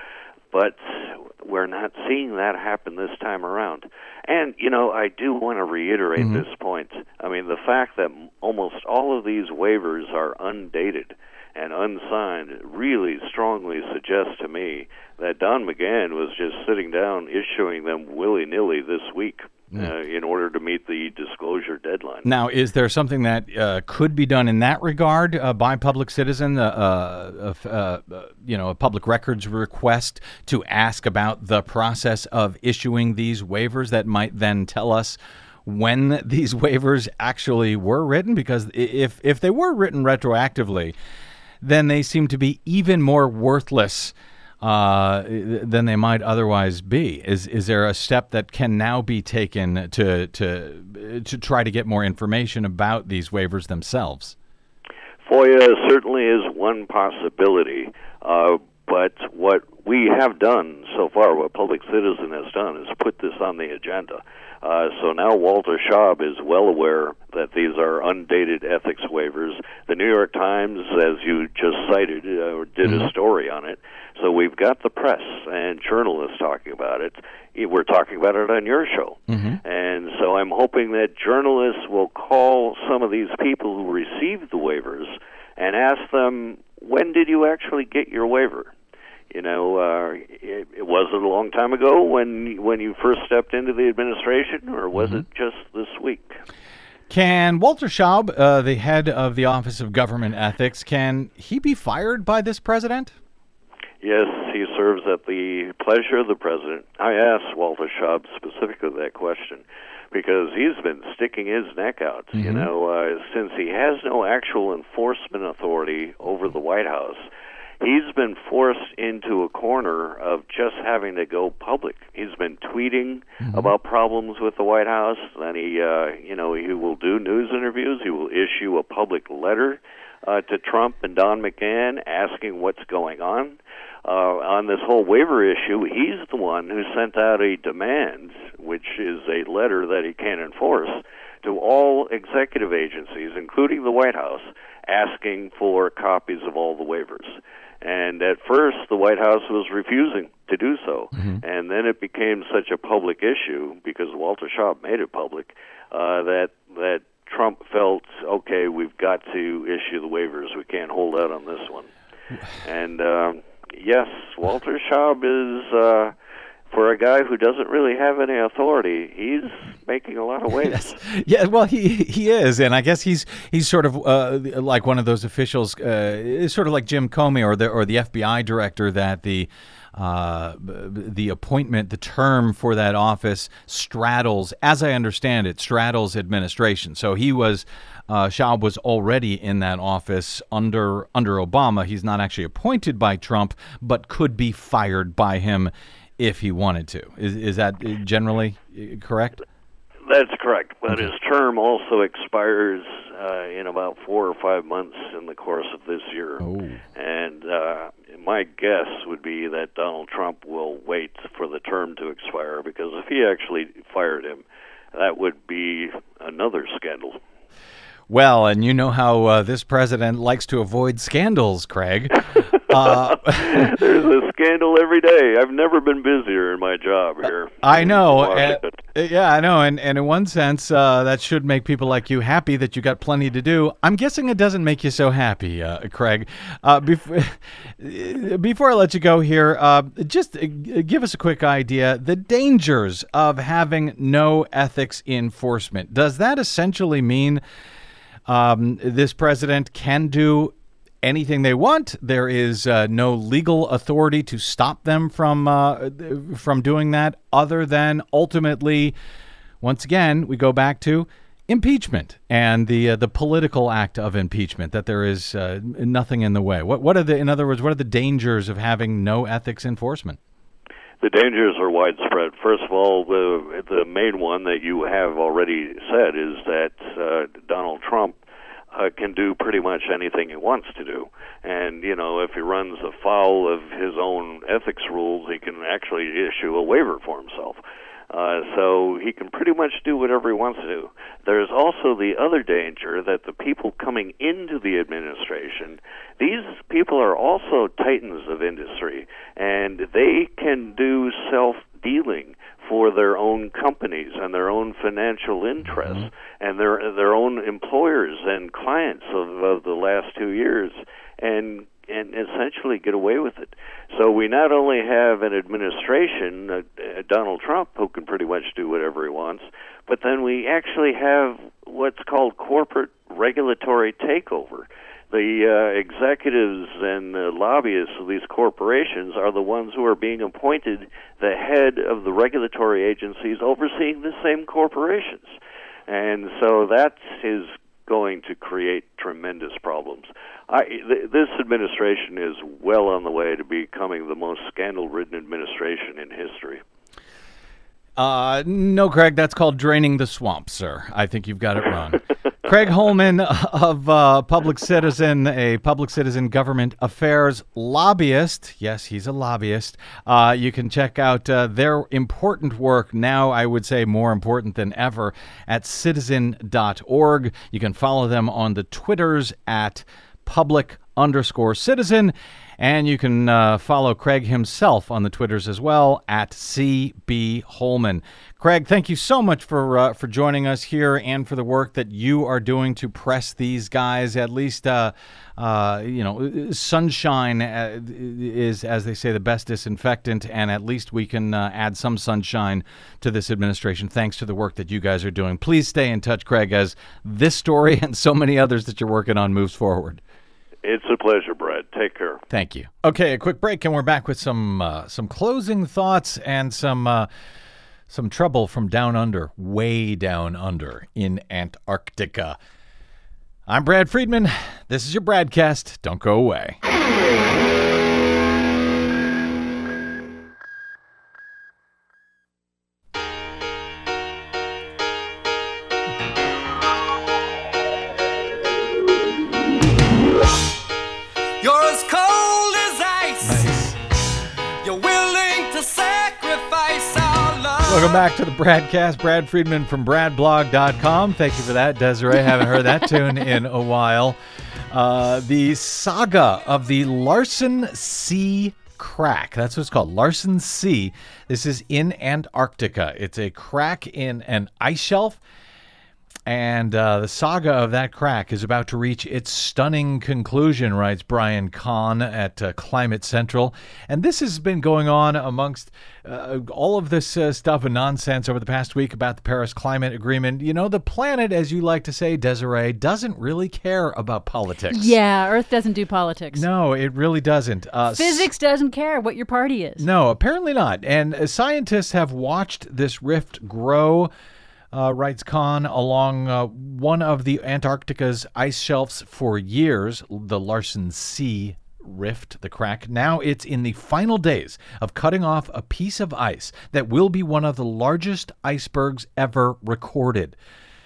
but we're not seeing that happen this time around. And, you know, I do want to reiterate mm-hmm. this point. I mean, the fact that almost all of these waivers are undated and unsigned really strongly suggests to me that Don McGahn was just sitting down issuing them willy-nilly this week mm. uh, in order to meet the disclosure deadline. Now, is there something that uh, could be done in that regard uh, by public citizen, uh, uh, uh, you know, a public records request to ask about the process of issuing these waivers that might then tell us when these waivers actually were written? Because if if they were written retroactively, then they seem to be even more worthless uh, than they might otherwise be. Is is there a step that can now be taken to to to try to get more information about these waivers themselves? FOIA certainly is one possibility, uh, but what we have done so far, what Public Citizen has done, is put this on the agenda. Uh, so now Walter Shaub is well aware that these are undated ethics waivers. The New York Times, as you just cited, uh, did mm-hmm. a story on it. So we've got the press and journalists talking about it. We're talking about it on your show. Mm-hmm. And so I'm hoping that journalists will call some of these people who received the waivers and ask them, when did you actually get your waiver? You know, uh, it, it was it a long time ago when when you first stepped into the administration, or was mm-hmm. it just this week? Can Walter Shaub, uh, the head of the Office of Government Ethics, can he be fired by this president? Yes, he serves at the pleasure of the president. I asked Walter Shaub specifically that question because he's been sticking his neck out. Mm-hmm. You know, uh, since he has no actual enforcement authority over the White House, he's been forced into a corner of just having to go public. He's been tweeting mm-hmm. about problems with the White House. Then he, uh, you know, he will do news interviews. He will issue a public letter uh, to Trump and Don McGahn asking what's going on. Uh, on this whole waiver issue, he's the one who sent out a demand, which is a letter that he can't enforce, to all executive agencies, including the White House, asking for copies of all the waivers. And at first, the White House was refusing to do so. Mm-hmm. And then it became such a public issue, because Walter Shaub made it public, uh, that that Trump felt, okay, we've got to issue the waivers. We can't hold out on this one. And, uh, yes, Walter Shaub is, uh, for a guy who doesn't really have any authority, he's making a lot of waves. Yes. Yeah, well, he he is, and I guess he's he's sort of uh, like one of those officials, uh, sort of like Jim Comey or the or the F B I director that the uh, the appointment, the term for that office straddles, as I understand it, straddles administration. So he was. Uh, Shaub was already in that office under under Obama. He's not actually appointed by Trump, but could be fired by him if he wanted to. Is is that generally correct? That's correct. But okay. His term also expires uh, in about four or five months in the course of this year. Oh. And uh, my guess would be that Donald Trump will wait for the term to expire, because if he actually fired him, that would be another scandal. Well, and you know how uh, this president likes to avoid scandals, Craig. Uh, There's a scandal every day. I've never been busier in my job here. I know. And, yeah, I know. And, and in one sense, uh, that should make people like you happy that you got plenty to do. I'm guessing it doesn't make you so happy, uh, Craig. Uh, before, before I let you go here, uh, just give us a quick idea. The dangers of having no ethics enforcement. Does that essentially mean Um, this president can do anything they want? There is uh, no legal authority to stop them from uh, from doing that, other than ultimately, once again, we go back to impeachment and the uh, the political act of impeachment. That there is uh, nothing in the way. What what are the in other words? What are the dangers of having no ethics enforcement? The dangers are widespread. First of all, the the main one that you have already said is that uh, Donald Trump uh, can do pretty much anything he wants to do. And, you know, if he runs afoul of his own ethics rules, he can actually issue a waiver for himself. Uh, so he can pretty much do whatever he wants to do. There's also the other danger that the people coming into the administration, these people are also titans of industry, and they can do self-dealing for their own companies and their own financial interests mm-hmm. and their their own employers and clients of, of the last two years, and and essentially get away with it. So we not only have an administration, uh, uh, Donald Trump, who can pretty much do whatever he wants, but then we actually have what's called corporate regulatory takeover. The uh, executives and the lobbyists of these corporations are the ones who are being appointed the head of the regulatory agencies overseeing the same corporations. And so that is going to create tremendous problems. I, th- this administration is well on the way to becoming the most scandal-ridden administration in history. Uh, no, Craig, that's called draining the swamp, sir. I think you've got it wrong. Craig Holman of uh, Public Citizen, a Public Citizen Government Affairs lobbyist. Yes, he's a lobbyist. Uh, you can check out uh, their important work now, I would say more important than ever, at citizen dot org. You can follow them on the Twitters at public underscore citizen. And you can uh, follow Craig himself on the Twitters as well, at C B Holman. Craig, thank you so much for uh, for joining us here and for the work that you are doing to press these guys. At least, uh, uh, you know, sunshine is, as they say, the best disinfectant, and at least we can uh, add some sunshine to this administration thanks to the work that you guys are doing. Please stay in touch, Craig, as this story and so many others that you're working on moves forward. It's a pleasure, Brad. Take care. Thank you. Okay, a quick break, and we're back with some uh, some closing thoughts and some uh, some trouble from down under, way down under in Antarctica. I'm Brad Friedman. This is your Bradcast. Don't go away. Welcome back to the Bradcast. Brad Friedman from brad blog dot com. Thank you for that, Desiree. Haven't heard that tune in a while. Uh, the saga of the Larsen C crack. That's what it's called, Larsen C. This is in Antarctica. It's a crack in an ice shelf. And uh, the saga of that crack is about to reach its stunning conclusion, writes Brian Kahn at uh, Climate Central. And this has been going on amongst uh, all of this uh, stuff and nonsense over the past week about the Paris Climate Agreement. You know, the planet, as you like to say, Desiree, doesn't really care about politics. Yeah, Earth doesn't do politics. No, it really doesn't. Uh, Physics doesn't care what your party is. No, apparently not. And uh, scientists have watched this rift grow, Uh, writes Kahn, along uh, one of the Antarctica's ice shelves for years, the Larsen C rift, the crack. Now it's in the final days of cutting off a piece of ice that will be one of the largest icebergs ever recorded.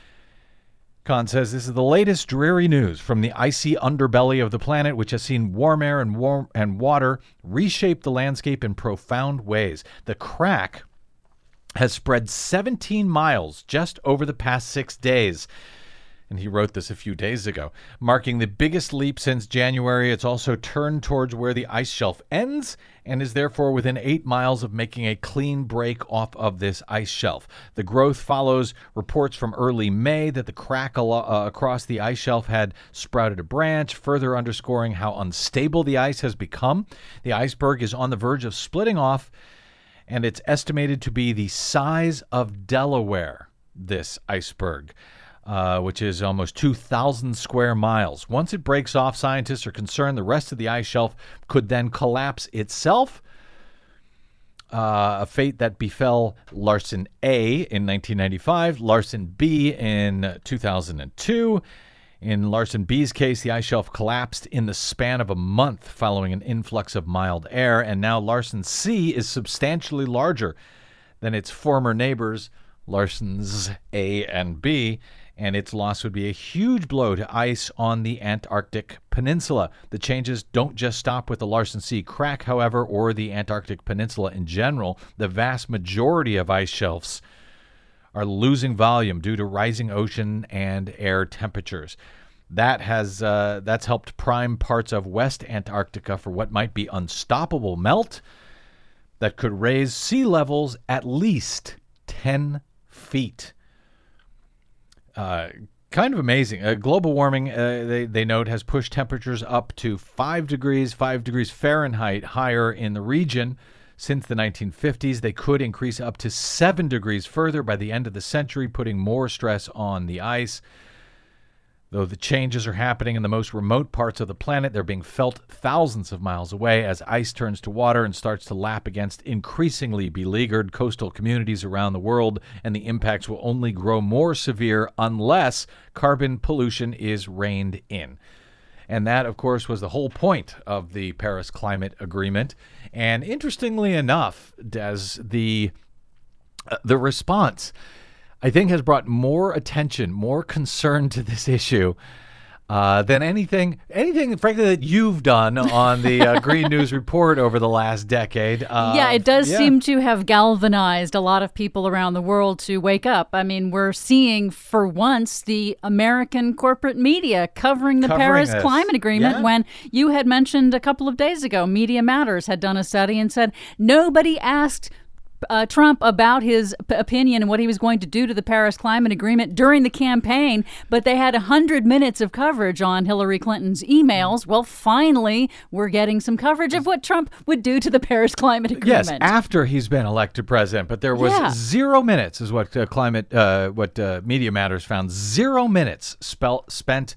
Kahn says this is the latest dreary news from the icy underbelly of the planet, which has seen warm air and warm and water reshape the landscape in profound ways. The crack has spread seventeen miles just over the past six days. And he wrote this a few days ago, marking the biggest leap since January. It's also turned towards where the ice shelf ends and is therefore within eight miles of making a clean break off of this ice shelf. The growth follows reports from early May that the crack al- uh, across the ice shelf had sprouted a branch, further underscoring how unstable the ice has become. The iceberg is on the verge of splitting off, and it's estimated to be the size of Delaware, this iceberg, uh, which is almost two thousand square miles. Once it breaks off, scientists are concerned the rest of the ice shelf could then collapse itself, uh, a fate that befell Larsen A in nineteen ninety-five, Larsen B in two thousand two. In Larsen B's case, the ice shelf collapsed in the span of a month following an influx of mild air, and now Larsen C is substantially larger than its former neighbors, Larsens A and B, and its loss would be a huge blow to ice on the Antarctic Peninsula. The changes don't just stop with the Larsen C crack, however, or the Antarctic Peninsula in general. The vast majority of ice shelves are losing volume due to rising ocean and air temperatures. That has uh, that's helped prime parts of West Antarctica for what might be unstoppable melt that could raise sea levels at least ten feet. Uh, kind of amazing. Uh, global warming, uh, they, they note, has pushed temperatures up to five degrees, five degrees Fahrenheit higher in the region since the nineteen fifties. They could increase up to seven degrees further by the end of the century, putting more stress on the ice. Though the changes are happening in the most remote parts of the planet, they're being felt thousands of miles away as ice turns to water and starts to lap against increasingly beleaguered coastal communities around the world, and the impacts will only grow more severe unless carbon pollution is reined in. And that, of course, was the whole point of the Paris Climate Agreement. And interestingly enough, Des, the, uh, the response, I think, has brought more attention, more concern to this issue uh, than anything, anything, frankly, that you've done on the uh, Green News Report over the last decade. Uh, yeah, it does yeah. seem to have galvanized a lot of people around the world to wake up. I mean, we're seeing, for once, the American corporate media covering the Covering Paris this. Climate Agreement Yeah. when you had mentioned a couple of days ago, Media Matters had done a study and said nobody asked Uh, Trump about his p- opinion and what he was going to do to the Paris Climate Agreement during the campaign, but they had one hundred minutes of coverage on Hillary Clinton's emails. Well, finally, we're getting some coverage of what Trump would do to the Paris Climate Agreement. Yes, after he's been elected president, but there was Yeah. zero minutes, is what uh, climate, uh, what uh, Media Matters found. Zero minutes spell- spent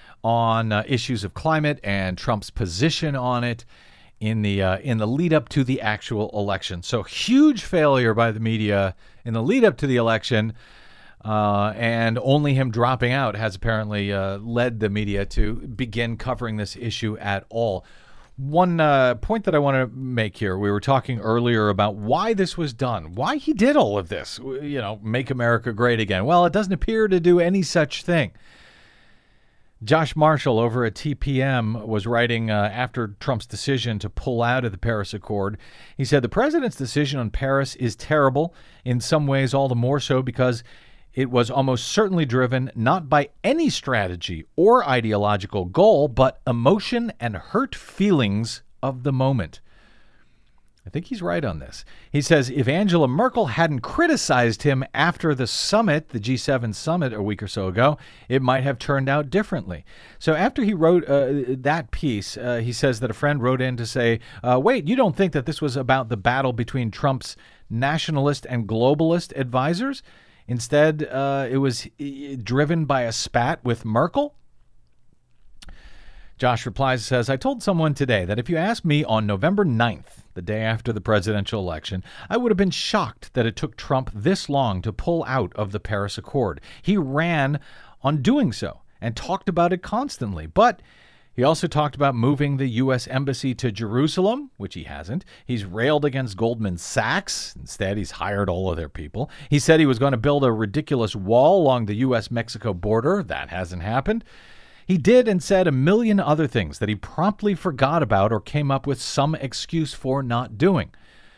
on uh, issues of climate and Trump's position on it in the uh, in the lead up to the actual election. So huge failure by the media in the lead up to the election, uh, and only him dropping out has apparently uh, led the media to begin covering this issue at all. One uh, point that I want to make here, we were talking earlier about why this was done, why he did all of this, you know, make America great again. Well, it doesn't appear to do any such thing. Josh Marshall over at T P M was writing uh, after Trump's decision to pull out of the Paris Accord. He said, the president's decision on Paris is terrible, in some ways all the more so because it was almost certainly driven not by any strategy or ideological goal, but emotion and hurt feelings of the moment. I think he's right on this. He says if Angela Merkel hadn't criticized him after the summit, the G seven summit a week or so ago, it might have turned out differently. So after he wrote uh, that piece, uh, he says that a friend wrote in to say, uh, wait, you don't think that this was about the battle between Trump's nationalist and globalist advisors? Instead, uh, it was uh, driven by a spat with Merkel? Josh replies, says, I told someone today that if you asked me on November ninth, the day after the presidential election, I would have been shocked that it took Trump this long to pull out of the Paris Accord. He ran on doing so and talked about it constantly. But he also talked about moving the U S embassy to Jerusalem, which he hasn't. He's railed against Goldman Sachs. Instead, he's hired all of their people. He said he was going to build a ridiculous wall along the U S Mexico border. That hasn't happened. He did and said a million other things that he promptly forgot about or came up with some excuse for not doing.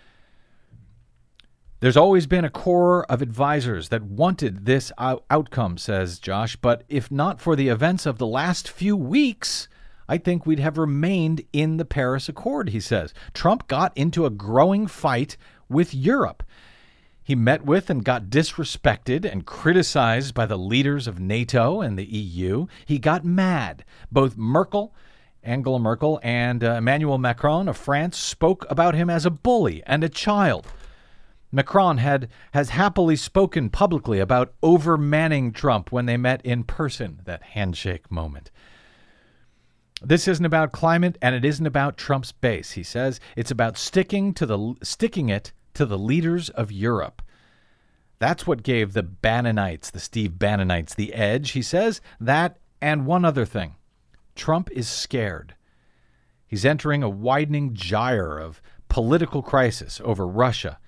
There's always been a core of advisors that wanted this out- outcome, says Josh, but if not for the events of the last few weeks, I think we'd have remained in the Paris Accord, he says. Trump got into a growing fight with Europe. He met with and got disrespected and criticized by the leaders of NATO and the E U. He got mad. Both Merkel, Angela Merkel, and uh, Emmanuel Macron of France spoke about him as a bully and a child. Macron had has happily spoken publicly about overmanning Trump when they met in person, that handshake moment. This isn't about climate, and it isn't about Trump's base, he says. It's about sticking to the sticking it to the leaders of Europe. That's what gave the Bannonites, the Steve Bannonites, the edge, he says. That and one other thing. Trump is scared. He's entering a widening gyre of political crisis over Russia.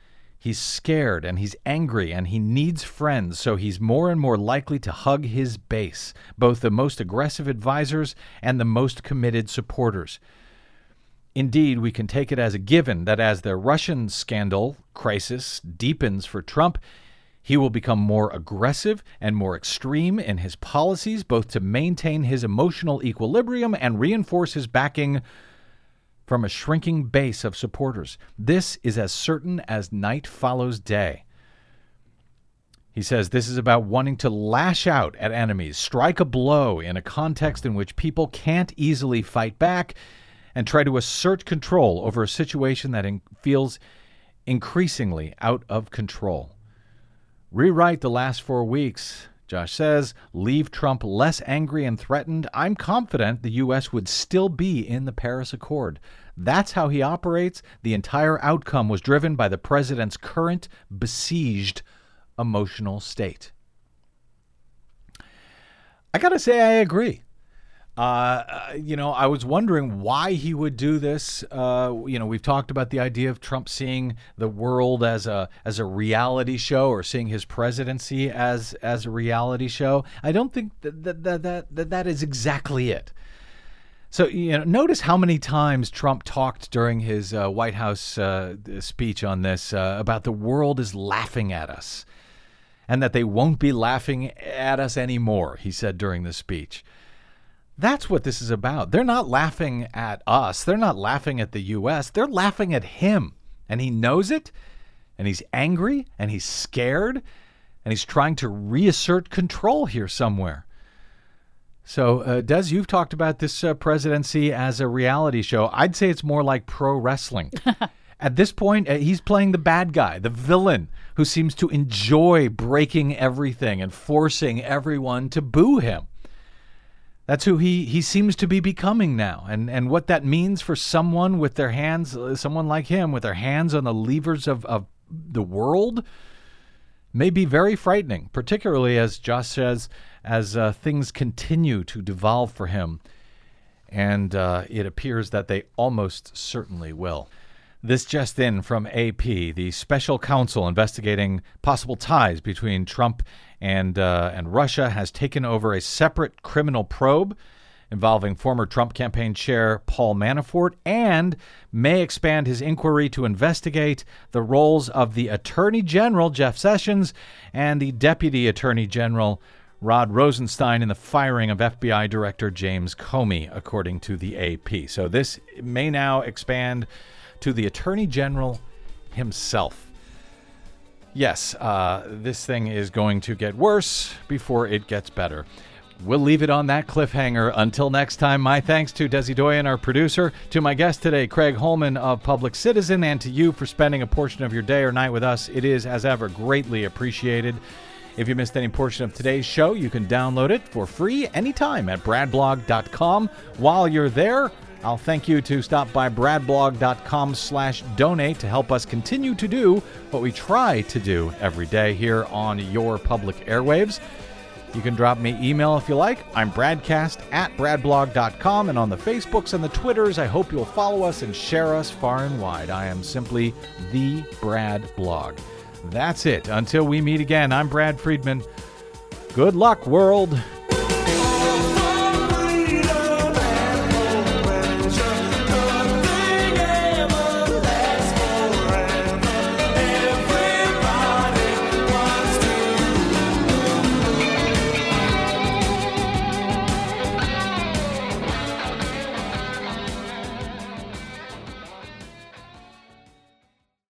He's scared and he's angry and he needs friends, so he's more and more likely to hug his base, both the most aggressive advisors and the most committed supporters. Indeed, we can take it as a given that as the Russian scandal crisis deepens for Trump, he will become more aggressive and more extreme in his policies, both to maintain his emotional equilibrium and reinforce his backing from a shrinking base of supporters. This is as certain as night follows day. He says this is about wanting to lash out at enemies, strike a blow in a context in which people can't easily fight back, and try to assert control over a situation that in- feels increasingly out of control. Rewrite the last four weeks, Josh says, leave Trump less angry and threatened. I'm confident the U S would still be in the Paris Accord. That's how he operates. The entire outcome was driven by the president's current besieged emotional state. I got to say, I agree. Uh, you know, I was wondering why he would do this. Uh, you know, we've talked about the idea of Trump seeing the world as a as a reality show, or seeing his presidency as as a reality show. I don't think that that that that, that, that is exactly it. So, you know, notice how many times Trump talked during his uh, White House uh, speech on this uh, about the world is laughing at us, and that they won't be laughing at us anymore, he said during the speech. That's what this is about. They're not laughing at us. They're not laughing at the U S. They're laughing at him. And he knows it. And he's angry. And he's scared. And he's trying to reassert control here somewhere. So, uh, Des, you've talked about this uh, presidency as a reality show. I'd say it's more like pro wrestling. At this point, uh, he's playing the bad guy, the villain, who seems to enjoy breaking everything and forcing everyone to boo him. That's who he, he seems to be becoming now. And and what that means for someone with their hands, someone like him, with their hands on the levers of, of the world, may be very frightening, particularly, as Josh says, as uh, things continue to devolve for him. And uh, it appears that they almost certainly will. This just in from A P. The special counsel investigating possible ties between Trump and uh, and Russia has taken over a separate criminal probe involving former Trump campaign chair Paul Manafort, and may expand his inquiry to investigate the roles of the Attorney General, Jeff Sessions, and the Deputy Attorney General, Rod Rosenstein, in the firing of F B I Director James Comey, according to the A P. So this may now expand to the Attorney General himself. Yes, uh, this thing is going to get worse before it gets better. We'll leave it on that cliffhanger. Until next time, my thanks to Desi Doyen, our producer, to my guest today, Craig Holman of Public Citizen, and to you for spending a portion of your day or night with us. It is, as ever, greatly appreciated. If you missed any portion of today's show, you can download it for free anytime at brad blog dot com. While you're there, I'll thank you to stop by brad blog dot com slash donate to help us continue to do what we try to do every day here on your public airwaves. You can drop me email if you like. I'm bradcast at brad blog dot com, and on the Facebooks and the Twitters, I hope you'll follow us and share us far and wide. I am simply the Brad Blog. That's it. Until we meet again, I'm Brad Friedman. Good luck, world.